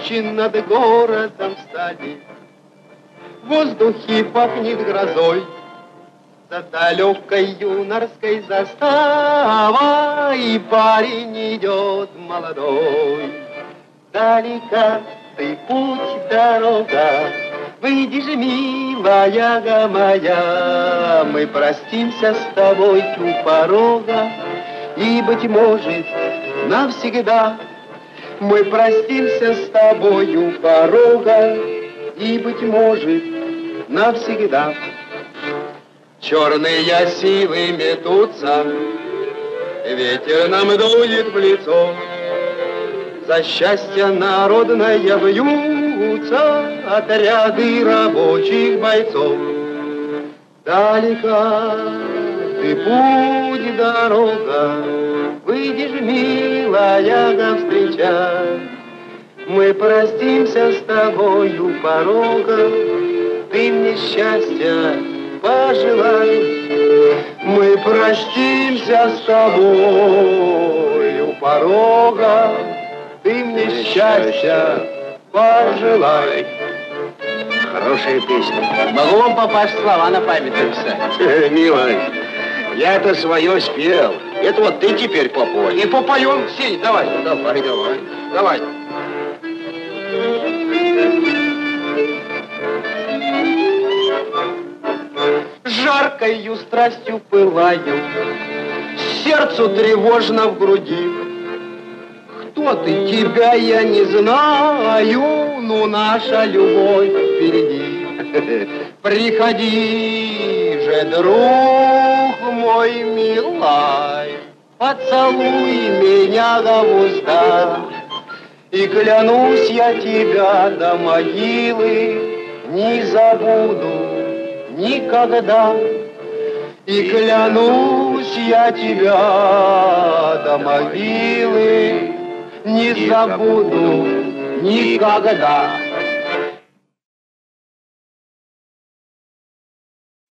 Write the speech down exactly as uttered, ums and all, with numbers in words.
тучи над городом встали, в воздухе пахнет грозой, за далекой юнорской заставой парень идет молодой. Далека ты путь, дорога, выйди же, милая моя, мы простимся с тобой у порога, и, быть может, навсегда. Мы простимся с тобой у порога, и, быть может, навсегда. Черные силы метутся, ветер нам дует в лицо, за счастье народное вьются отряды рабочих бойцов. Далека ты путь, дорога, выйдешь, милая, навстреча. Мы простимся с тобой у порога, ты мне счастья пожелай. Мы простимся с тобой у порога, ты мне счастья пожелай. Хорошая песня. Могу вам, папаш, слова на память написать. Милый, я-то свое спел. Это вот ты теперь попой. И попоем. Сень, давай. Давай, давай. Давай. Жаркою страстью пылаю, сердцу тревожно в груди. Кто ты, тебя я не знаю, но наша любовь впереди. Приходи же, друг мой милый, поцелуй меня в уста, и клянусь я тебя до могилы не забуду никогда. И клянусь я тебя до могилы не забуду никогда.